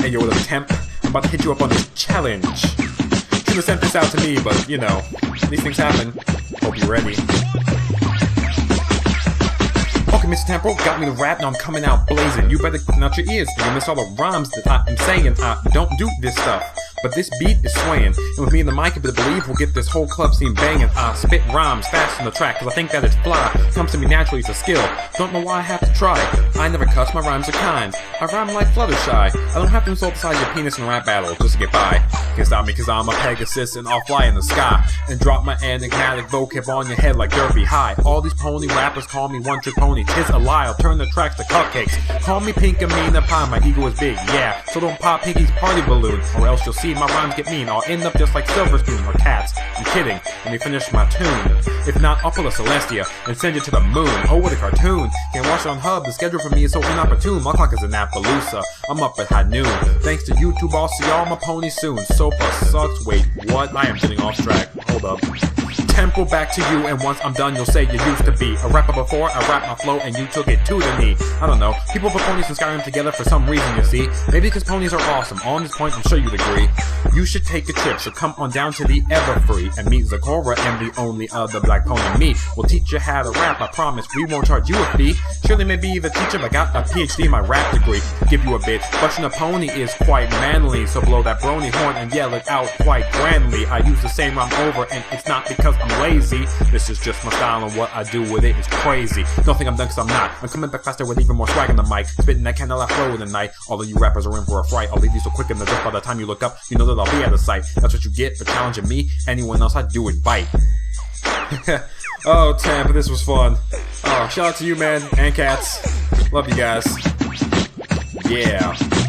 Hey yo, what up, Temp? I'm about to hit you up on this challenge. Should've sent this out to me, but you know, these things happen. Hope you're ready. Okay, Mr. Tempo, got me the rap, now I'm coming out blazing. You better clean out your ears, you miss all the rhymes that I am saying. I don't do this stuff, but this beat is swaying. And with me in the mic, you better believe we'll get this whole club scene banging. I spit rhymes fast on the track, cause I think that it's fly. Comes to me naturally, it's a skill. Don't know why I have to try. I never cuss, my rhymes are kind. I rhyme like Fluttershy. I don't have to insult the size of your penis in a rap battle just to get by. Can't stop me cause I'm a Pegasus and I'll fly in the sky. And drop my enigmatic vocab on your head like Derby High. All these pony rappers call me one trick pony. Tis a lie, I'll turn the tracks to cupcakes. Call me Pink Amina Pie, my ego is big, yeah. So don't pop Pinky's party balloon, or else you'll see my rhymes get mean. I'll end up just like Silver Spoon or Cats. I'm kidding, let me finish my tune. If not, I'll pull a Celestia and send you to the moon. Oh, what a cartoon. Can't watch it on Hub, the schedule for me is so inopportune. My clock is in Appaloosa, I'm up at high noon. Thanks to YouTube, I'll see all my ponies soon. Sofa sucks, wait, what? I am getting off track, hold up. Tempo back to you, and once I'm done you'll say you used to be a rapper before I rap my flow and you took it to the knee. I don't know, people put ponies and Skyrim together for some reason, you see. Maybe because ponies are awesome, on this point I'm sure you'd agree. You should take a trip, so come on down to the Everfree and meet Zakora, and the only other black pony me. We'll teach you how to rap, I promise we won't charge you a fee. Surely maybe the teacher, but got a PhD in my rap degree. Give you a bit, brushing a pony is quite manly, so blow that brony horn and yell it out quite grandly. I use the same rhyme over, and it's not because I'm lazy. This is just my style, and what I do with it is crazy. Don't think I'm done cause I'm not. I'm coming back faster with even more swag in the mic. Spitting that candle I flow in the night. All of you rappers are in for a fright. I'll leave you so quick in the dust by the time you look up, you know that I'll be out of sight. That's what you get for challenging me. Anyone else I do it bite. Oh, Tampa, this was fun. Oh, shout out to you, man, and cats. Love you guys. Yeah.